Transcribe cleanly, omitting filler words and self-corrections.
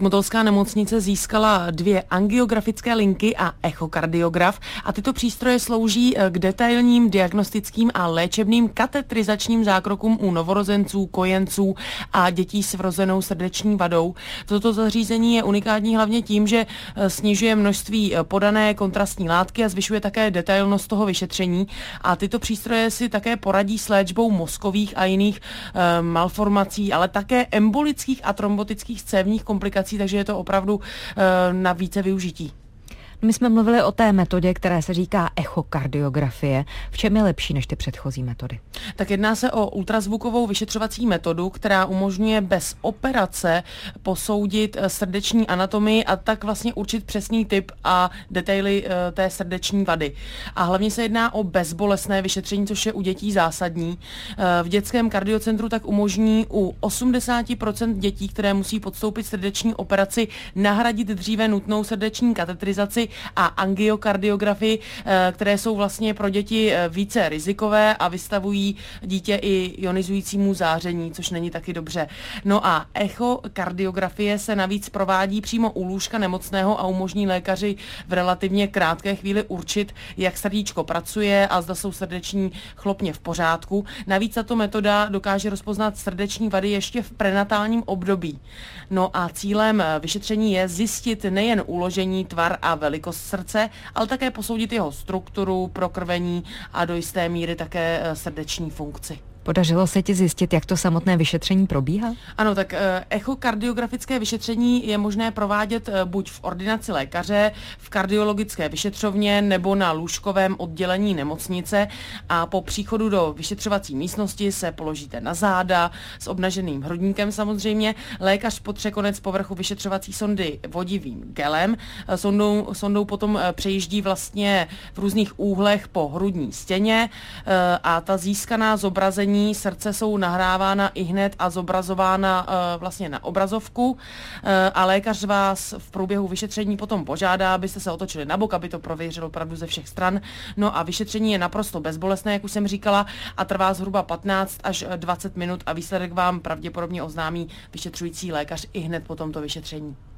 Motolská nemocnice získala 2 angiografické linky a echokardiograf a tyto přístroje slouží k detailním diagnostickým a léčebným katetrizačním zákrokům u novorozenců, kojenců a dětí s vrozenou srdeční vadou. Toto zařízení je unikátní hlavně tím, že snižuje množství podané kontrastní látky a zvyšuje také detailnost toho vyšetření a tyto přístroje si také poradí s léčbou mozkových a jiných malformací, ale také embolických a trombotických cévních komplikací, takže je to opravdu na více využití. My jsme mluvili o té metodě, která se říká echokardiografie. V čem je lepší než ty předchozí metody? Tak jedná se o ultrazvukovou vyšetřovací metodu, která umožňuje bez operace posoudit srdeční anatomii a tak vlastně určit přesný typ a detaily té srdeční vady. A hlavně se jedná o bezbolestné vyšetření, což je u dětí zásadní. V dětském kardiocentru tak umožní u 80% dětí, které musí podstoupit srdeční operaci, nahradit dříve nutnou srdeční katetrizaci a angiokardiografii, které jsou vlastně pro děti více rizikové a vystavují dítě i ionizujícímu záření, což není taky dobře. No a echokardiografie se navíc provádí přímo u lůžka nemocného a umožní lékaři v relativně krátké chvíli určit, jak srdíčko pracuje a zda jsou srdeční chlopně v pořádku. Navíc tato metoda dokáže rozpoznat srdeční vady ještě v prenatálním období. No a cílem vyšetření je zjistit nejen uložení, tvar a velikost srdce, ale také posoudit jeho strukturu, prokrvení a do jisté míry také srdeční funkci. Podařilo se ti zjistit, jak to samotné vyšetření probíhá? Ano, tak echokardiografické vyšetření je možné provádět buď v ordinaci lékaře, v kardiologické vyšetřovně nebo na lůžkovém oddělení nemocnice a po příchodu do vyšetřovací místnosti se položíte na záda s obnaženým hrudníkem samozřejmě. Lékař potře konec povrchu vyšetřovací sondy vodivým gelem. Sondou potom přejíždí vlastně v různých úhlech po hrudní stěně a ta získaná zobrazení srdce jsou nahrávána ihned a zobrazována vlastně na obrazovku a lékař vás v průběhu vyšetření potom požádá, abyste se otočili na bok, aby to prověřil opravdu ze všech stran. No a vyšetření je naprosto bezbolestné, jak už jsem říkala, a trvá zhruba 15 až 20 minut a výsledek vám pravděpodobně oznámí vyšetřující lékař ihned po tomto vyšetření.